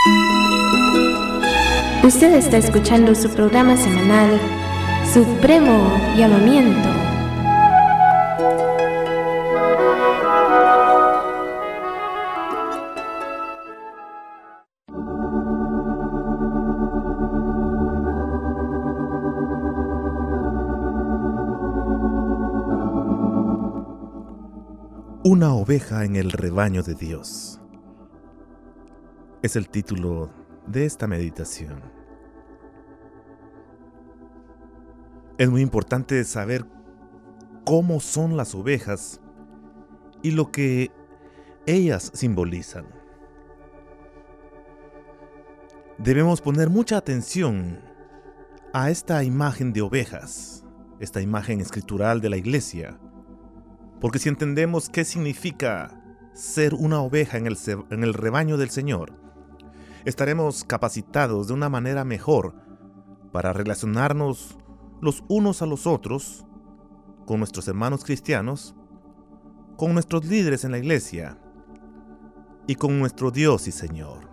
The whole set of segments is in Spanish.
Usted está escuchando su programa semanal, Supremo Llamamiento. Una oveja en el rebaño de Dios es el título de esta meditación. Es muy importante saber cómo son las ovejas y lo que ellas simbolizan. Debemos poner mucha atención a esta imagen de ovejas, esta imagen escritural de la iglesia, porque si entendemos qué significa ser una oveja en el rebaño del Señor, estaremos capacitados de una manera mejor para relacionarnos los unos a los otros, con nuestros hermanos cristianos, con nuestros líderes en la iglesia y con nuestro Dios y Señor.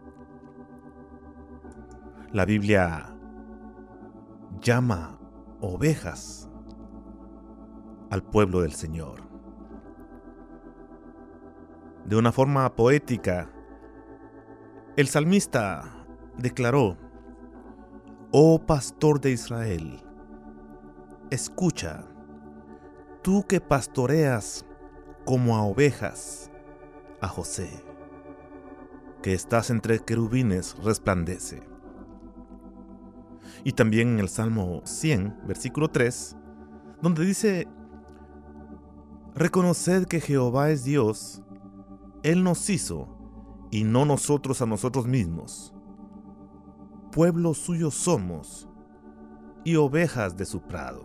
La Biblia llama ovejas al pueblo del Señor. De una forma poética, el salmista declaró: «Oh pastor de Israel, escucha, tú que pastoreas como a ovejas a José, que estás entre querubines, resplandece». Y también en el Salmo 100, versículo 3, donde dice: «Reconoced que Jehová es Dios, Él nos hizo, y no nosotros a nosotros mismos. Pueblo suyo somos, y ovejas de su prado».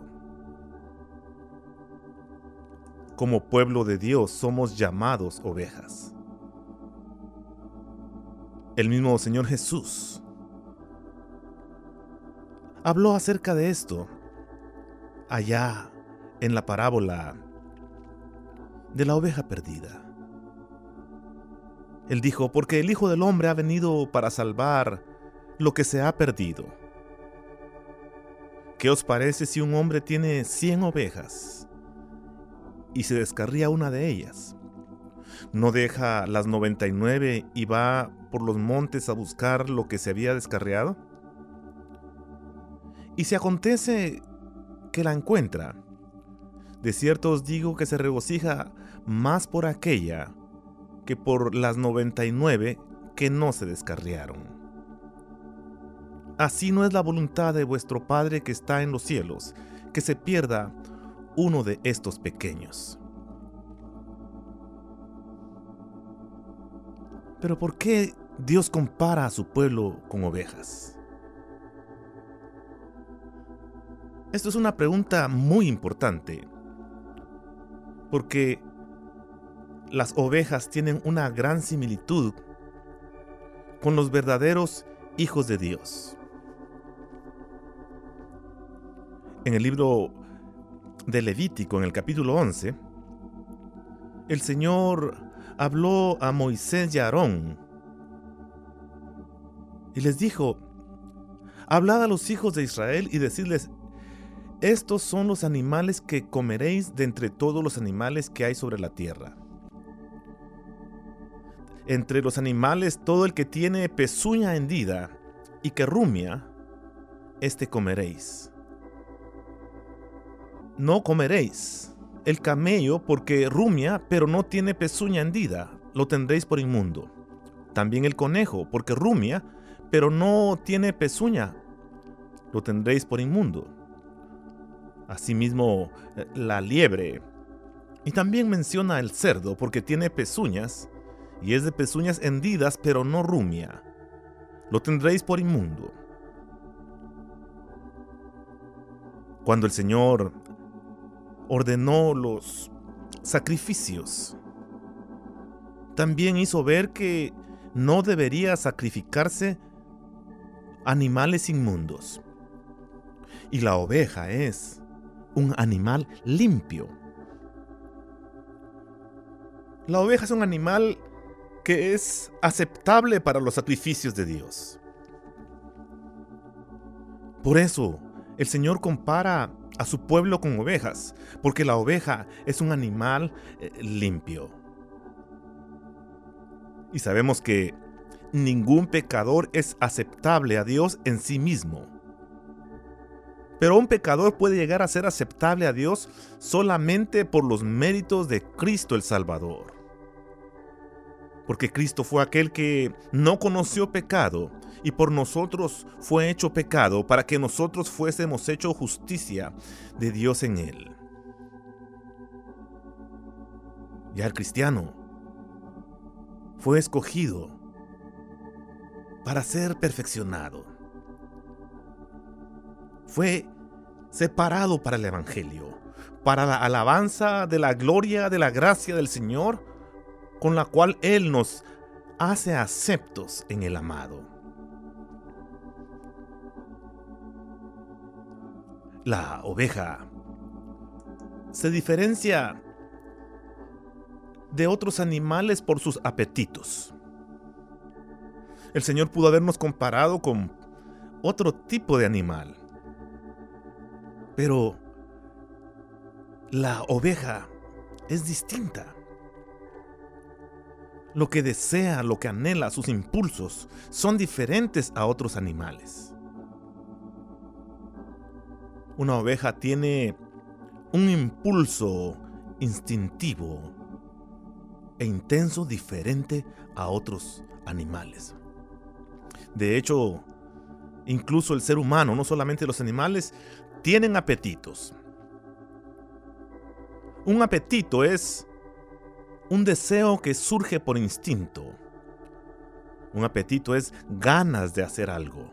Como pueblo de Dios somos llamados ovejas. El mismo Señor Jesús habló acerca de esto allá en la parábola de la oveja perdida. Él dijo: «Porque el Hijo del Hombre ha venido para salvar lo que se ha perdido». ¿Qué os parece si un hombre tiene 100 ovejas y se descarría una de ellas? ¿No deja las 99 y va por los montes a buscar lo que se había descarriado? Y si acontece que la encuentra, de cierto os digo que se regocija más por aquella que por las 99 que no se descarriaron. Así no es la voluntad de vuestro Padre que está en los cielos, que se pierda uno de estos pequeños. Pero ¿por qué Dios compara a su pueblo con ovejas? Esto es una pregunta muy importante, porque las ovejas tienen una gran similitud con los verdaderos hijos de Dios. En el libro de Levítico, en el capítulo 11, el Señor habló a Moisés y a Aarón y les dijo: «Hablad a los hijos de Israel y decidles: estos son los animales que comeréis de entre todos los animales que hay sobre la tierra. Entre los animales, todo el que tiene pezuña hendida y que rumia, este comeréis. No comeréis el camello porque rumia, pero no tiene pezuña hendida, lo tendréis por inmundo. También el conejo, porque rumia, pero no tiene pezuña, lo tendréis por inmundo. Asimismo, la liebre». Y también menciona el cerdo, porque tiene pezuñas, y es de pezuñas hendidas, pero no rumia. Lo tendréis por inmundo. Cuando el Señor ordenó los sacrificios, también hizo ver que no debería sacrificarse animales inmundos. Y la oveja es un animal limpio. La oveja es un animal que es aceptable para los sacrificios de Dios. Por eso, el Señor compara a su pueblo con ovejas, porque la oveja es un animal limpio. Y sabemos que ningún pecador es aceptable a Dios en sí mismo. Pero un pecador puede llegar a ser aceptable a Dios solamente por los méritos de Cristo el Salvador. Porque Cristo fue aquel que no conoció pecado y por nosotros fue hecho pecado para que nosotros fuésemos hecho justicia de Dios en él. Ya el cristiano fue escogido para ser perfeccionado. Fue separado para el Evangelio, para la alabanza de la gloria de la gracia del Señor, con la cual Él nos hace aceptos en el amado. La oveja se diferencia de otros animales por sus apetitos. El Señor pudo habernos comparado con otro tipo de animal, pero la oveja es distinta. Lo que desea, lo que anhela, sus impulsos son diferentes a otros animales. Una oveja tiene un impulso instintivo e intenso diferente a otros animales. De hecho, incluso el ser humano, no solamente los animales, tienen apetitos. Un apetito es un deseo que surge por instinto. Un apetito es ganas de hacer algo.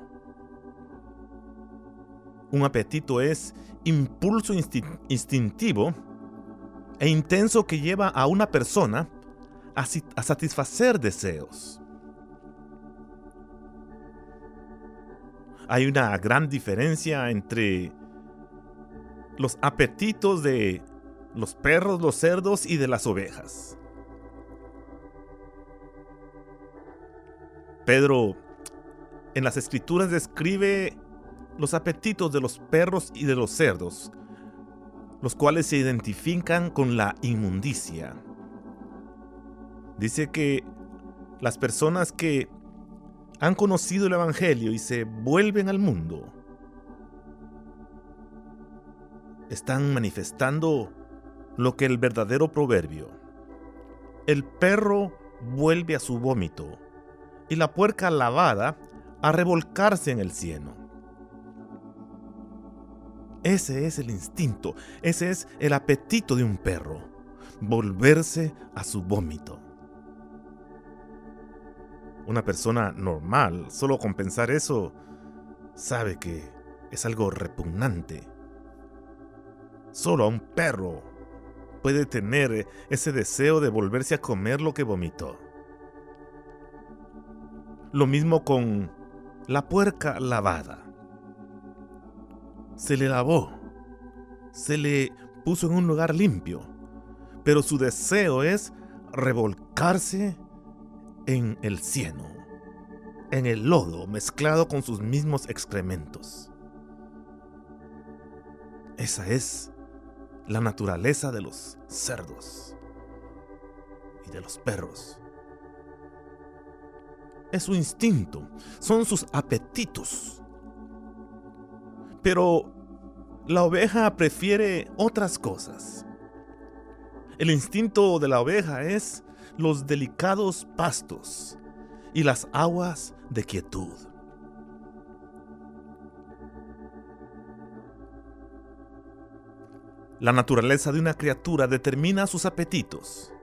Un apetito es impulso instintivo e intenso que lleva a una persona a satisfacer deseos. Hay una gran diferencia entre los apetitos de los perros, los cerdos y de las ovejas. Pedro en las Escrituras describe los apetitos de los perros y de los cerdos, los cuales se identifican con la inmundicia. Dice que las personas que han conocido el Evangelio y se vuelven al mundo están manifestando lo que el verdadero proverbio: el perro vuelve a su vómito y la puerca lavada a revolcarse en el cieno. Ese es el instinto, ese es el apetito de un perro: volverse a su vómito. Una persona normal, solo con pensar eso, sabe que es algo repugnante. Solo a un perro puede tener ese deseo de volverse a comer lo que vomitó. Lo mismo con la puerca lavada. Se le lavó, se le puso en un lugar limpio, pero su deseo es revolcarse en el cieno, en el lodo mezclado con sus mismos excrementos. Esa es la naturaleza de los cerdos y de los perros. Es su instinto, son sus apetitos. Pero la oveja prefiere otras cosas. El instinto de la oveja es los delicados pastos y las aguas de quietud. La naturaleza de una criatura determina sus apetitos.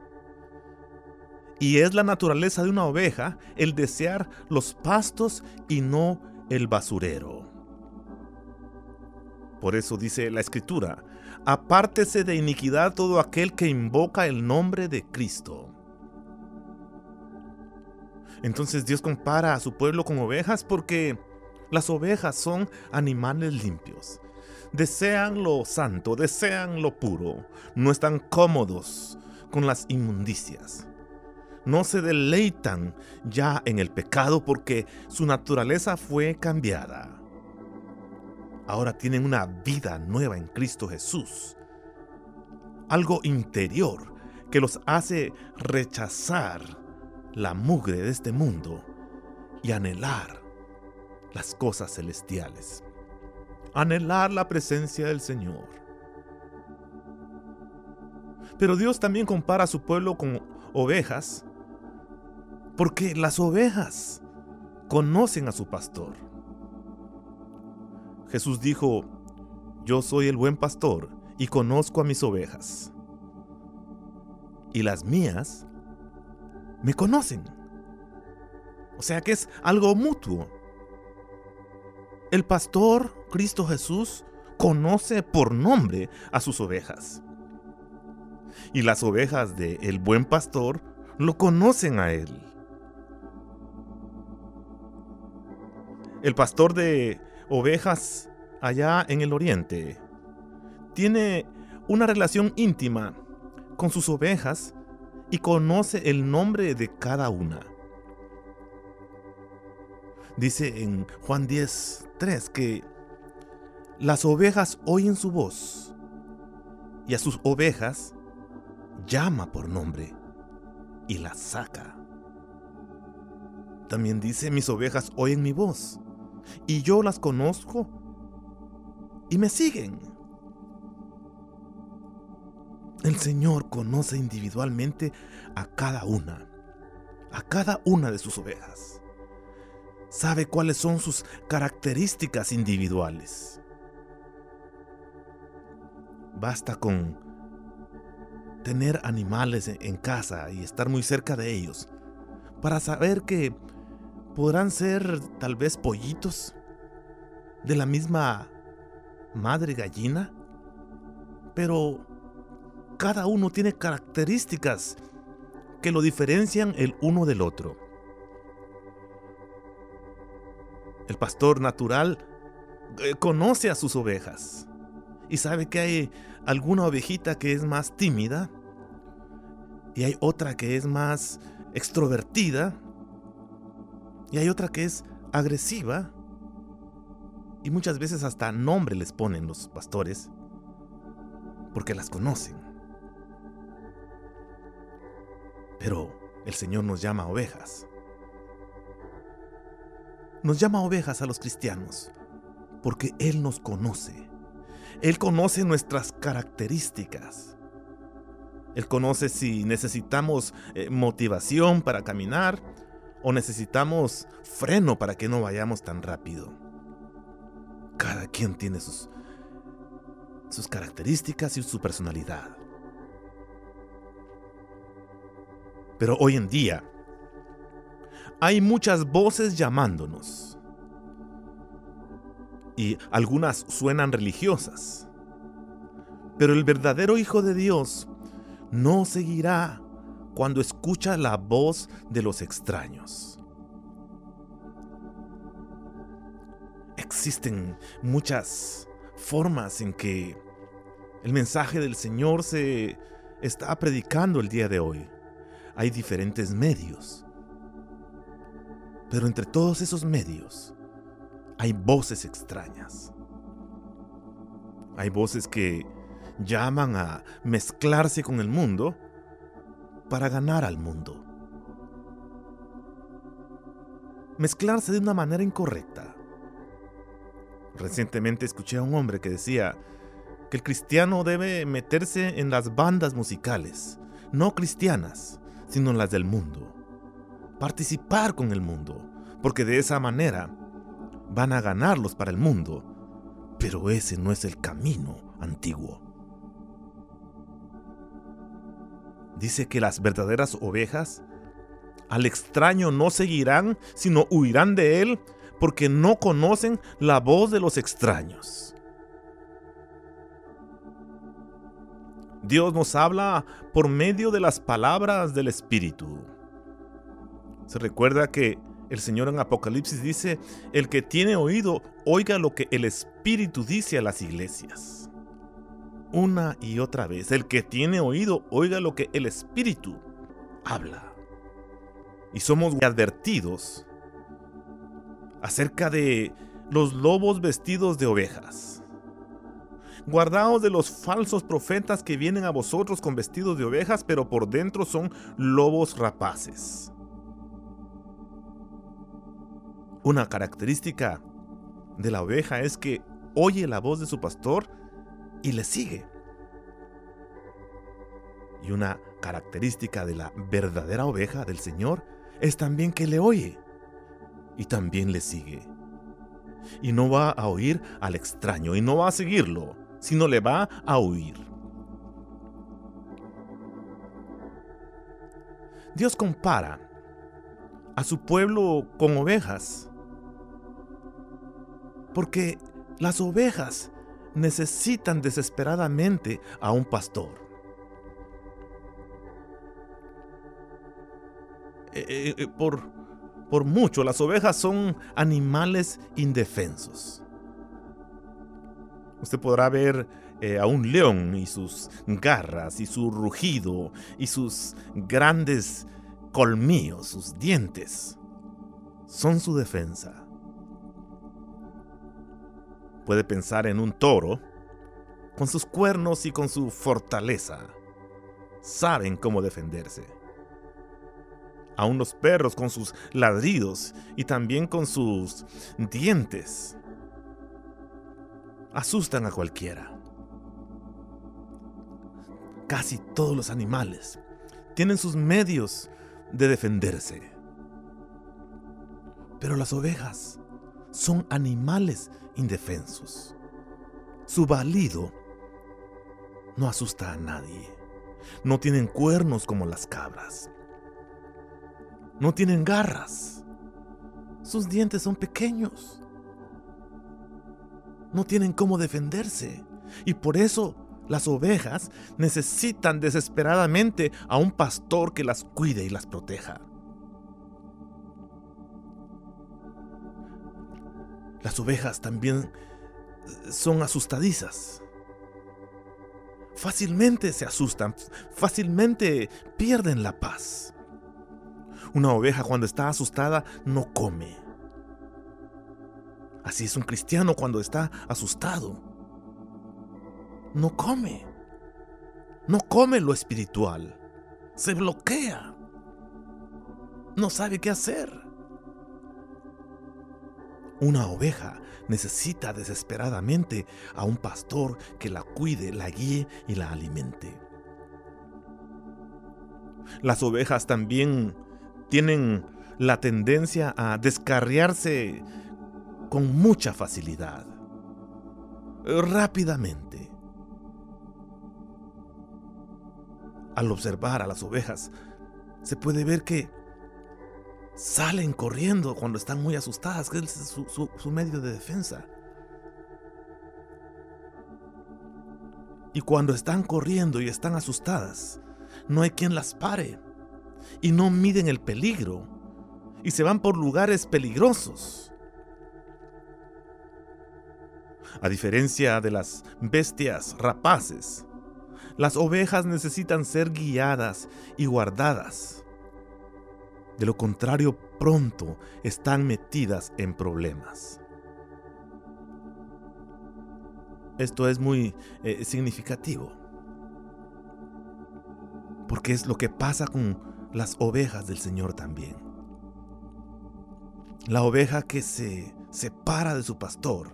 Y es la naturaleza de una oveja el desear los pastos y no el basurero. Por eso dice la Escritura: apártese de iniquidad todo aquel que invoca el nombre de Cristo. Entonces Dios compara a su pueblo con ovejas porque las ovejas son animales limpios. Desean lo santo, desean lo puro, no están cómodos con las inmundicias. no se deleitan ya en el pecado porque su naturaleza fue cambiada. Ahora tienen una vida nueva en Cristo Jesús. Algo interior que los hace rechazar la mugre de este mundo y anhelar las cosas celestiales. Anhelar la presencia del Señor. Pero Dios también compara a su pueblo con ovejas, porque las ovejas conocen a su pastor. Jesús dijo: yo soy el buen pastor y conozco a mis ovejas, y las mías me conocen. O sea que es algo mutuo. El pastor, Cristo Jesús, conoce por nombre a sus ovejas. Y las ovejas del buen pastor lo conocen a él. El pastor de ovejas allá en el oriente tiene una relación íntima con sus ovejas y conoce el nombre de cada una. Dice en Juan 10:3 que las ovejas oyen su voz y a sus ovejas llama por nombre y las saca. También dice: mis ovejas oyen mi voz y yo las conozco y me siguen. El Señor conoce individualmente a cada una de sus ovejas. Sabe cuáles son sus características individuales. Basta con tener animales en casa y estar muy cerca de ellos para saber que podrán ser tal vez pollitos de la misma madre gallina, pero cada uno tiene características que lo diferencian el uno del otro. El pastor natural conoce a sus ovejas y sabe que hay alguna ovejita que es más tímida y hay otra que es más extrovertida y hay otra que es agresiva, y muchas veces hasta nombre les ponen los pastores porque las conocen. Pero el Señor nos llama ovejas. Nos llama ovejas a los cristianos porque Él nos conoce. Él conoce nuestras características. Él conoce si necesitamos motivación para caminar o necesitamos freno para que no vayamos tan rápido. Cada quien tiene sus características y su personalidad. Pero hoy en día hay muchas voces llamándonos y algunas suenan religiosas. Pero el verdadero Hijo de Dios no seguirá cuando escucha la voz de los extraños. Existen muchas formas en que el mensaje del Señor se está predicando el día de hoy. Hay diferentes medios. Pero entre todos esos medios hay voces extrañas. Hay voces que llaman a mezclarse con el mundo para ganar al mundo. Mezclarse de una manera incorrecta. Recientemente escuché a un hombre que decía que el cristiano debe meterse en las bandas musicales, no cristianas, sino en las del mundo. Participar con el mundo, porque de esa manera van a ganarlos para el mundo, pero ese no es el camino antiguo. Dice que las verdaderas ovejas al extraño no seguirán, sino huirán de él, porque no conocen la voz de los extraños. Dios nos habla por medio de las palabras del Espíritu. Se recuerda que el Señor en Apocalipsis dice: el que tiene oído, oiga lo que el Espíritu dice a las iglesias. Una y otra vez, el que tiene oído, oiga lo que el Espíritu habla. y somos advertidos acerca de los lobos vestidos de ovejas. Guardaos de los falsos profetas que vienen a vosotros con vestidos de ovejas, pero por dentro son lobos rapaces. Una característica de la oveja es que oye la voz de su pastor y le sigue. Y una característica de la verdadera oveja del Señor es también que le oye y también le sigue. Y no va a oír al extraño y no va a seguirlo, sino le va a oír. Dios compara a su pueblo con ovejas, porque las ovejas necesitan desesperadamente a un pastor. Por mucho, las ovejas son animales indefensos. Usted podrá ver a un león y sus garras y su rugido y sus grandes colmillos, sus dientes, son su defensa. Puede pensar en un toro con sus cuernos y con su fortaleza. Saben cómo defenderse. Aún los perros con sus ladridos y también con sus dientes asustan a cualquiera. Casi todos los animales tienen sus medios de defenderse. Pero las ovejas son animales indefensos. Su balido no asusta a nadie. No tienen cuernos como las cabras. No tienen garras. Sus dientes son pequeños. No tienen cómo defenderse. Y por eso las ovejas necesitan desesperadamente a un pastor que las cuide y las proteja. Las ovejas también son asustadizas. Fácilmente se asustan, fácilmente pierden la paz. Una oveja cuando está asustada no come. Así es un cristiano cuando está asustado. No come. No come lo espiritual. Se bloquea. No sabe qué hacer. Una oveja necesita desesperadamente a un pastor que la cuide, la guíe y la alimente. Las ovejas también tienen la tendencia a descarriarse con mucha facilidad, rápidamente. Al observar a las ovejas, se puede ver que salen corriendo cuando están muy asustadas, que es su medio de defensa. Y cuando están corriendo y están asustadas, no hay quien las pare. Y no miden el peligro. Y se van por lugares peligrosos. A diferencia de las bestias rapaces, las ovejas necesitan ser guiadas y guardadas. De lo contrario, pronto están metidas en problemas. Esto es muy significativo, porque es lo que pasa con las ovejas del Señor también. La oveja que se separa de su pastor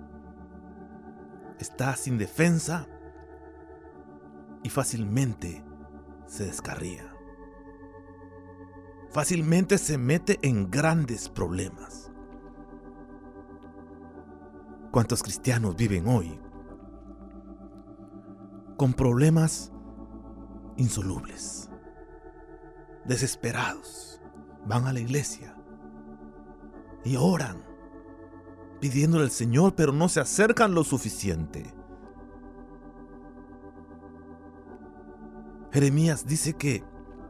está sin defensa y fácilmente se descarría. Fácilmente se mete en grandes problemas. ¿Cuántos cristianos viven hoy con problemas insolubles, desesperados? Van a la iglesia y oran pidiéndole al Señor, pero no se acercan lo suficiente. Jeremías dice que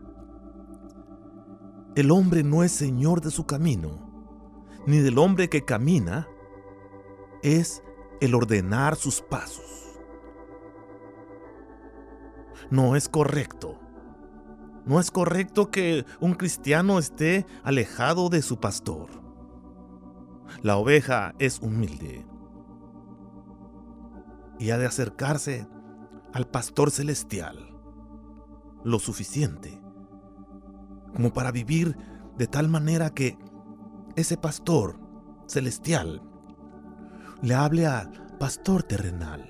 el hombre no es señor de su camino, ni del hombre que camina es el ordenar sus pasos. No es correcto No es correcto que un cristiano esté alejado de su pastor. La oveja es humilde y ha de acercarse al pastor celestial lo suficiente como para vivir de tal manera que ese pastor celestial le hable al pastor terrenal.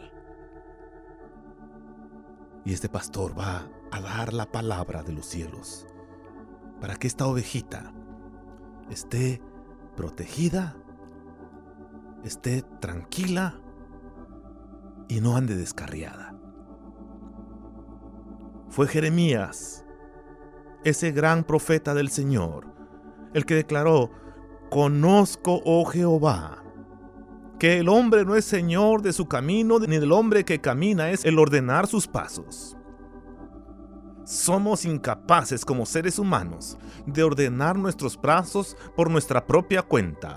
Y este pastor va a dar la palabra de los cielos para que esta ovejita esté protegida, esté tranquila y no ande descarriada. Fue Jeremías, ese gran profeta del Señor, el que declaró: conozco, oh Jehová, que el hombre no es señor de su camino, ni del hombre que camina es el ordenar sus pasos. Somos incapaces como seres humanos de ordenar nuestros pasos por nuestra propia cuenta.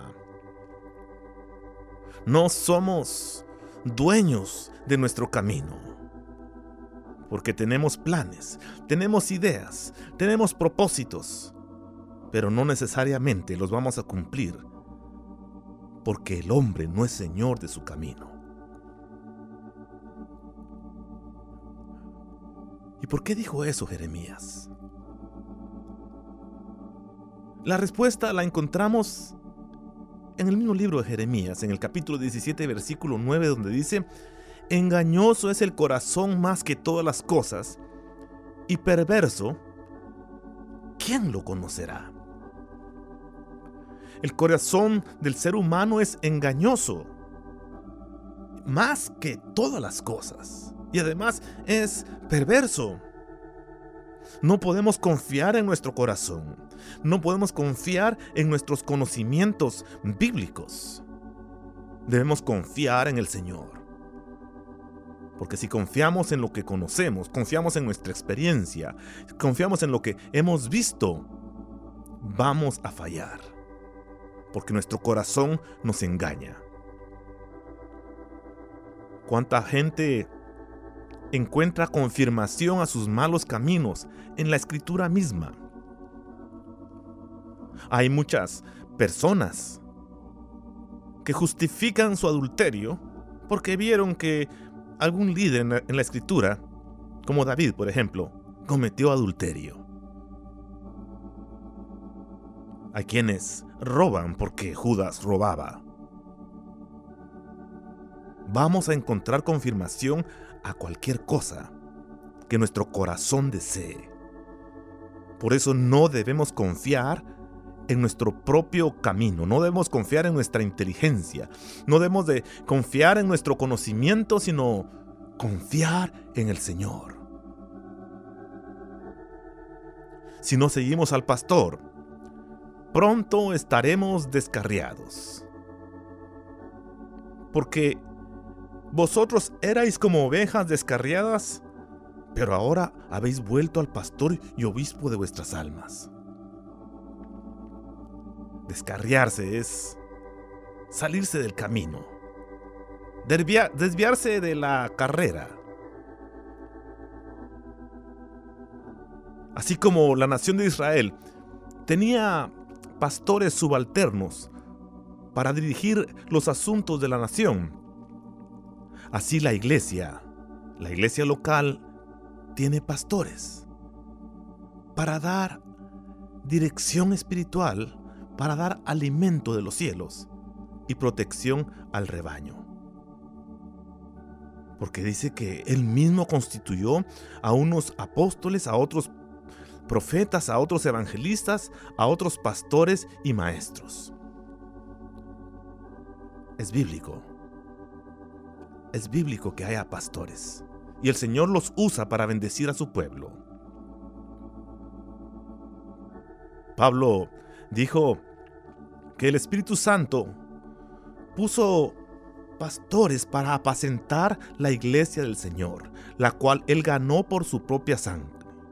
No somos dueños de nuestro camino, porque tenemos planes, tenemos ideas, tenemos propósitos, pero no necesariamente los vamos a cumplir, porque el hombre no es señor de su camino. ¿Y por qué dijo eso Jeremías? La respuesta la encontramos en el mismo libro de Jeremías, en el capítulo 17, versículo 9, donde dice: engañoso es el corazón más que todas las cosas, y perverso, ¿quién lo conocerá? El corazón del ser humano es engañoso, más que todas las cosas, y además es perverso. No podemos confiar en nuestro corazón, no podemos confiar en nuestros conocimientos bíblicos. Debemos confiar en el Señor, porque si confiamos en lo que conocemos, confiamos en nuestra experiencia, confiamos en lo que hemos visto, vamos a fallar, porque nuestro corazón nos engaña. ¿Cuánta gente encuentra confirmación a sus malos caminos en la Escritura misma? Hay muchas personas que justifican su adulterio porque vieron que algún líder en la Escritura, como David, por ejemplo, cometió adulterio. Hay quienes roban porque Judas robaba. Vamos a encontrar confirmación a cualquier cosa que nuestro corazón desee. Por eso no debemos confiar en nuestro propio camino, no debemos confiar en nuestra inteligencia, no debemos de confiar en nuestro conocimiento, sino confiar en el Señor. Si no seguimos al pastor, pronto estaremos descarriados. Porque vosotros erais como ovejas descarriadas, pero ahora habéis vuelto al pastor y obispo de vuestras almas. Descarriarse es salirse del camino, desviarse de la carrera. Así como la nación de Israel tenía pastores subalternos para dirigir los asuntos de la nación, así la iglesia local tiene pastores para dar dirección espiritual, para dar alimento de los cielos y protección al rebaño. Porque dice que Él mismo constituyó a unos apóstoles, a otros profetas, a otros evangelistas, a otros pastores y maestros. Es bíblico que haya pastores, y el Señor los usa para bendecir a su pueblo. Pablo dijo que el Espíritu Santo puso pastores para apacentar la iglesia del Señor, la cual Él ganó por su propia sangre.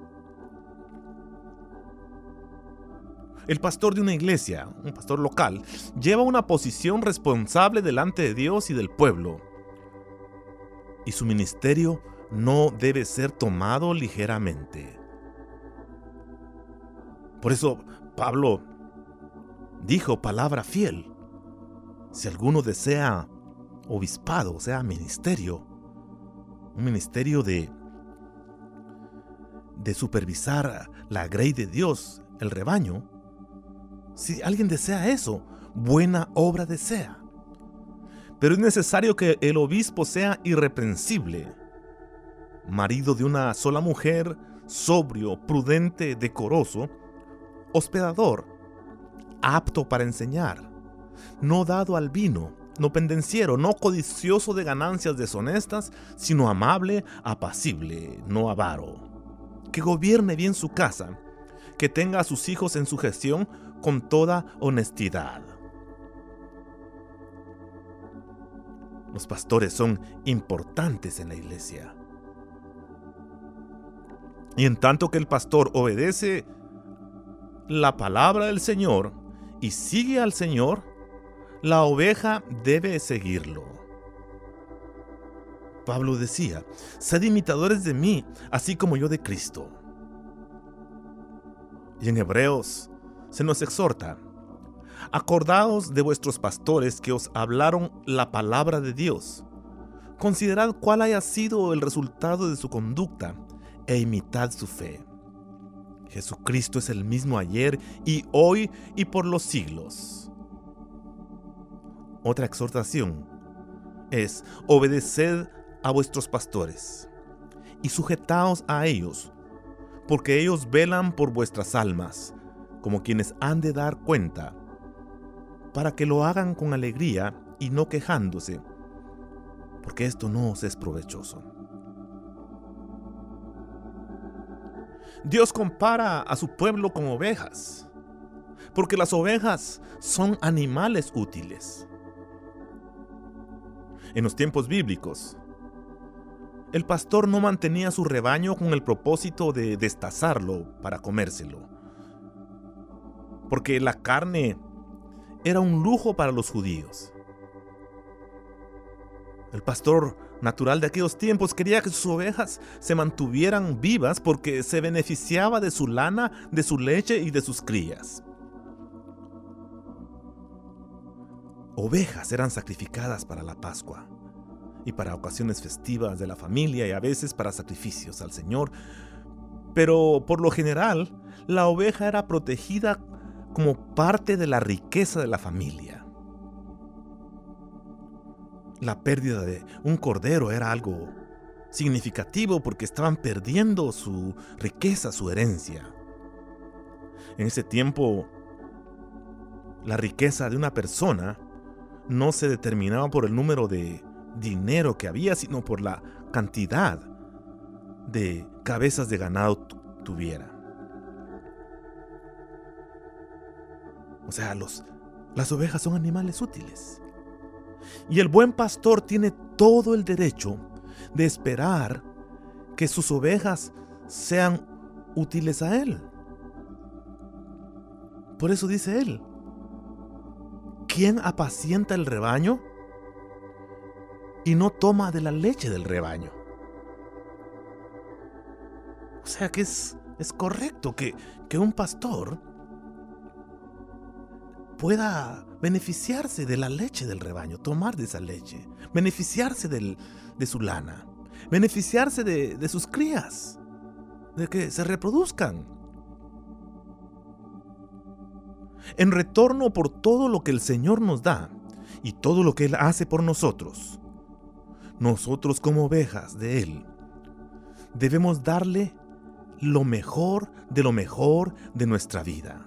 El pastor de una iglesia, un pastor local, lleva una posición responsable delante de Dios y del pueblo, y su ministerio no debe ser tomado ligeramente. Por eso Pablo dijo palabra fiel. Si alguno desea obispado, o sea, ministerio, un ministerio de supervisar la grey de Dios, el rebaño, si alguien desea eso, buena obra desea. Pero es necesario que el obispo sea irreprensible, marido de una sola mujer, sobrio, prudente, decoroso, hospedador, apto para enseñar, no dado al vino, no pendenciero, no codicioso de ganancias deshonestas, sino amable, apacible, no avaro, que gobierne bien su casa, que tenga a sus hijos en su gestión con toda honestidad. Los pastores son importantes en la iglesia. Y en tanto que el pastor obedece la palabra del Señor y sigue al Señor, la oveja debe seguirlo. Pablo decía: sed imitadores de mí, así como yo de Cristo. Y en Hebreos se nos exhorta: acordaos de vuestros pastores que os hablaron la palabra de Dios. Considerad cuál haya sido el resultado de su conducta e imitad su fe. Jesucristo es el mismo ayer y hoy y por los siglos. Otra exhortación es: obedeced a vuestros pastores y sujetaos a ellos, porque ellos velan por vuestras almas, como quienes han de dar cuenta, para que lo hagan con alegría y no quejándose, porque esto no os es provechoso. Dios compara a su pueblo con ovejas, porque las ovejas son animales útiles. En los tiempos bíblicos, el pastor no mantenía su rebaño con el propósito de destazarlo para comérselo, porque la carne era un lujo para los judíos. El pastor natural de aquellos tiempos quería que sus ovejas se mantuvieran vivas porque se beneficiaba de su lana, de su leche y de sus crías. Ovejas eran sacrificadas para la Pascua y para ocasiones festivas de la familia y a veces para sacrificios al Señor, pero por lo general la oveja era protegida como parte de la riqueza de la familia. La pérdida de un cordero era algo significativo porque estaban perdiendo su riqueza, su herencia. En ese tiempo, la riqueza de una persona no se determinaba por el número de dinero que había, sino por la cantidad de cabezas de ganado tuviera. O sea, las ovejas son animales útiles. Y el buen pastor tiene todo el derecho de esperar que sus ovejas sean útiles a él. Por eso dice él: ¿quién apacienta el rebaño y no toma de la leche del rebaño? O sea que es correcto que un pastor pueda beneficiarse de la leche del rebaño, tomar de esa leche, beneficiarse de su lana, beneficiarse de sus crías, de que se reproduzcan. En retorno por todo lo que el Señor nos da y todo lo que Él hace por nosotros, nosotros como ovejas de Él debemos darle lo mejor de nuestra vida.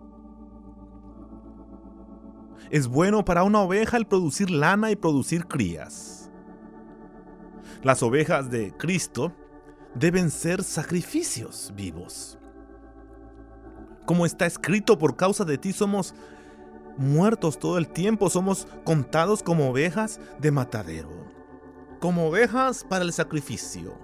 Es bueno para una oveja el producir lana y producir crías. Las ovejas de Cristo deben ser sacrificios vivos. Como está escrito: por causa de ti somos muertos todo el tiempo, somos contados como ovejas de matadero, como ovejas para el sacrificio.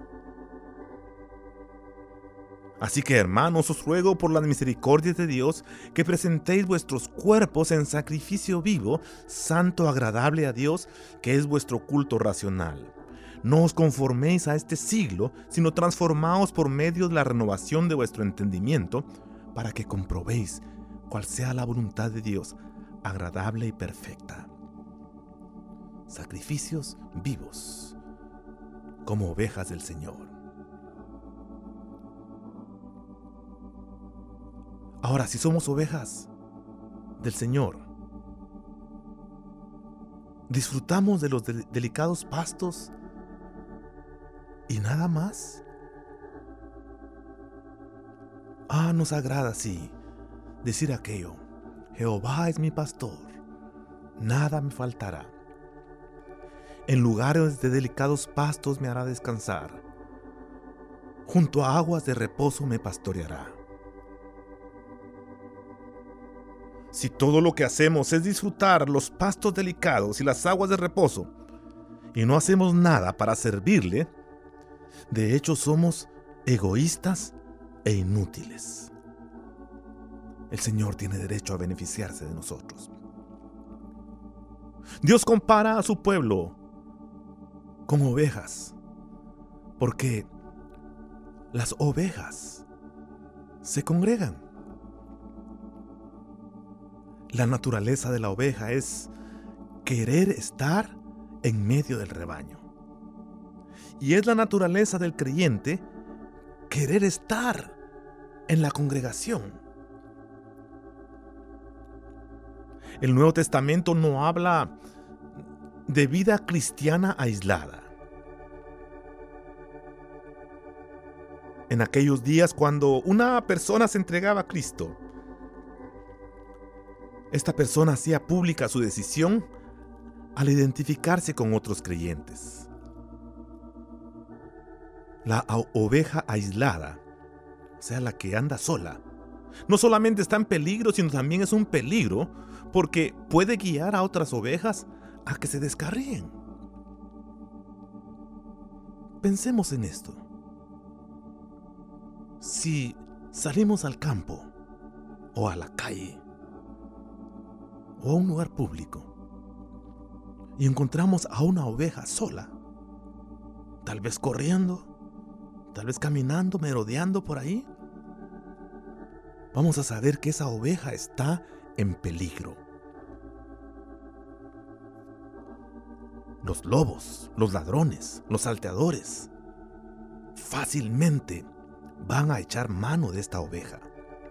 Así que, hermanos, os ruego por la misericordia de Dios que presentéis vuestros cuerpos en sacrificio vivo, santo, agradable a Dios, que es vuestro culto racional. No os conforméis a este siglo, sino transformaos por medio de la renovación de vuestro entendimiento, para que comprobéis cuál sea la voluntad de Dios, agradable y perfecta. Sacrificios vivos, como ovejas del Señor. Ahora, si somos ovejas del Señor, disfrutamos de los delicados pastos y nada más. Nos agrada, sí, decir aquello: Jehová es mi pastor, nada me faltará. En lugares de delicados pastos me hará descansar, junto a aguas de reposo me pastoreará. Si todo lo que hacemos es disfrutar los pastos delicados y las aguas de reposo, y no hacemos nada para servirle, de hecho somos egoístas e inútiles. El Señor tiene derecho a beneficiarse de nosotros. Dios compara a su pueblo con ovejas, porque las ovejas se congregan. La naturaleza de la oveja es querer estar en medio del rebaño. Y es la naturaleza del creyente querer estar en la congregación. El Nuevo Testamento no habla de vida cristiana aislada. En aquellos días, cuando una persona se entregaba a Cristo, esta persona hacía pública su decisión al identificarse con otros creyentes. La oveja aislada, o sea, la que anda sola, no solamente está en peligro, sino también es un peligro porque puede guiar a otras ovejas a que se descarríen. Pensemos en esto. Si salimos al campo o a la calle o a un lugar público y encontramos a una oveja sola, tal vez corriendo, tal vez caminando, merodeando por ahí, vamos a saber que esa oveja está en peligro. Los lobos, los ladrones, los salteadores fácilmente van a echar mano de esta oveja.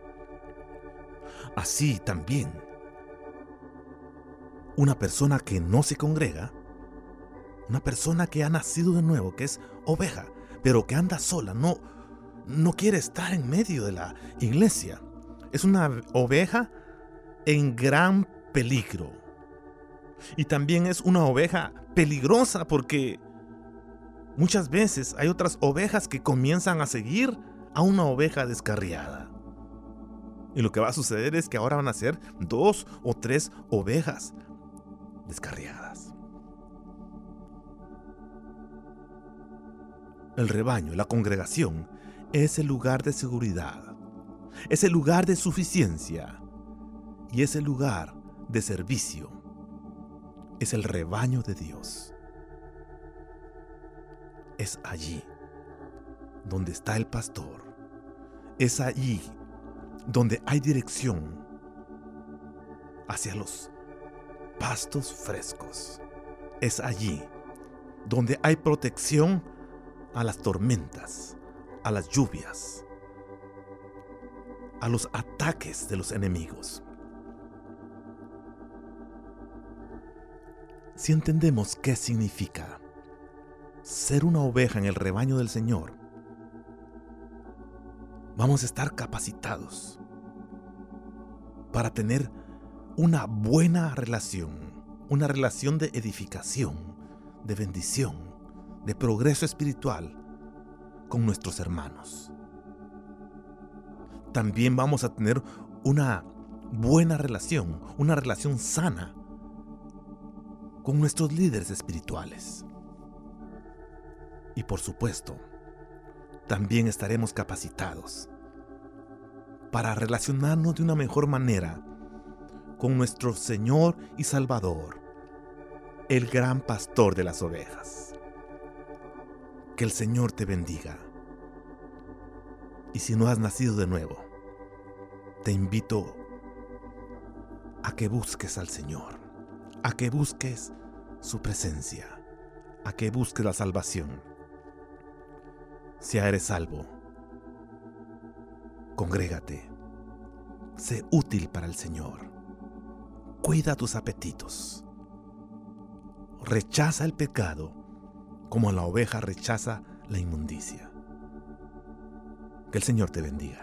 Así también, una persona que no se congrega, una persona que ha nacido de nuevo, que es oveja, pero que anda sola, no quiere estar en medio de la iglesia, es una oveja en gran peligro. Y también es una oveja peligrosa porque muchas veces hay otras ovejas que comienzan a seguir a una oveja descarriada. Y lo que va a suceder es que ahora van a ser 2 o 3 ovejas descarriadas. El rebaño, la congregación, es el lugar de seguridad, es el lugar de suficiencia y es el lugar de servicio. Es el rebaño de Dios. Es allí donde está el pastor. Es allí donde hay dirección hacia los pastos frescos. Es allí donde hay protección a las tormentas, a las lluvias, a los ataques de los enemigos. Si entendemos qué significa ser una oveja en el rebaño del Señor, vamos a estar capacitados para tener una buena relación, una relación de edificación, de bendición, de progreso espiritual con nuestros hermanos. También vamos a tener una buena relación, una relación sana con nuestros líderes espirituales. Y por supuesto, también estaremos capacitados para relacionarnos de una mejor manera con nuestro Señor y Salvador, el gran pastor de las ovejas. Que el Señor te bendiga. Y si no has nacido de nuevo, te invito a que busques al Señor, a que busques su presencia, a que busques la salvación. Si eres salvo, congrégate, sé útil para el Señor, cuida tus apetitos, rechaza el pecado como la oveja rechaza la inmundicia. Que el Señor te bendiga.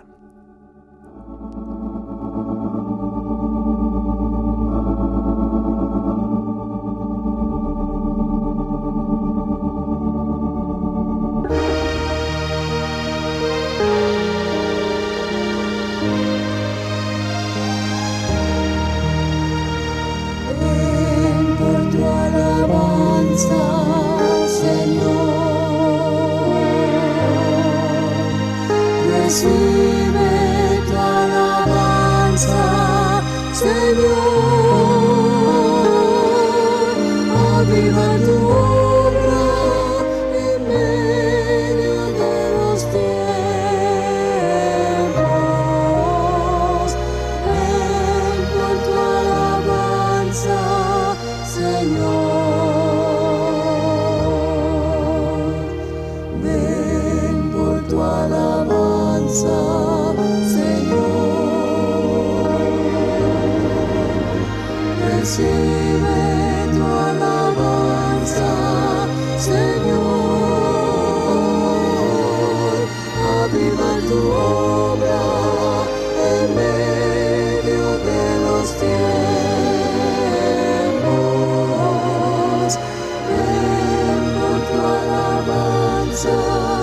Recibe tu alabanza, Señor. Aviva tu obra en medio de los tiempos. Ven por tu alabanza, Señor. Ven por tu alabanza, Señor. Recibe tu alabanza, Señor. Aviva tu obra en medio de los tiempos. Ven por tu alabanza,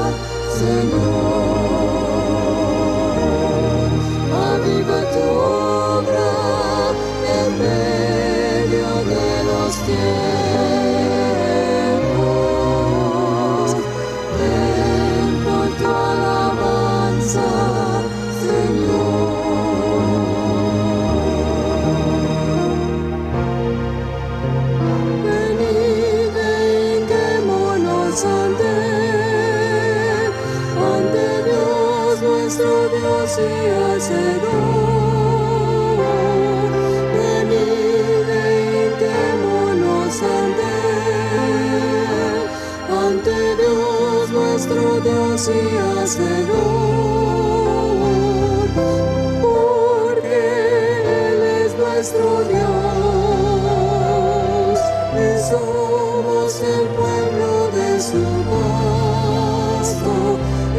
Señor. Aviva tu obra en medio de los tiempos. Ven por tu alabanza, Señor. Venid e hinquémonos ante Dios nuestro Dios y Hacedor. Venid e hinquémonos ante Dios nuestro Dios y Hacedor, porque Él es nuestro Dios y somos el pueblo de su pasto y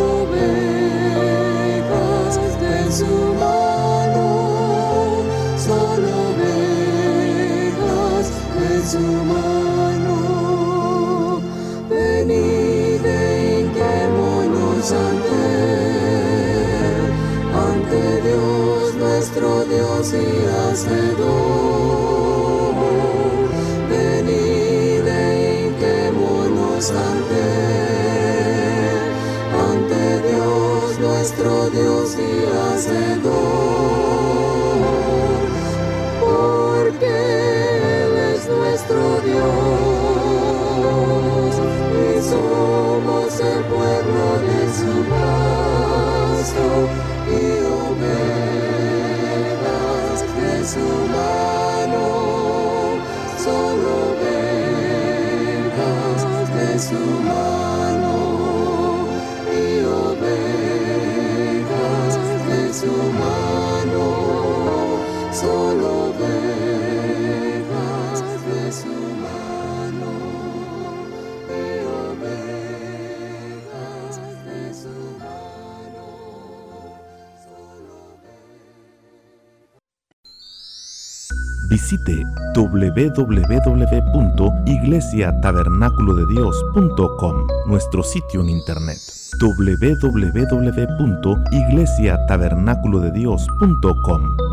ovejas de su mano, solo ovejas de su mano. Venid e hinquémonos ante Dios nuestro Dios y Hacedor. Venid e hinquémonos ante Dios nuestro Dios y Hacedor, porque Él es nuestro Dios y somos el pueblo de su pasto y ovejas de su mano, solo ovejas de su mano y ovejas de su mano, solo ovejas de su mano y ovejas de su mano, solo Visite www.iglesiatabernaculodedios.com, nuestro sitio en internet. www.iglesiatabernaculodedios.com.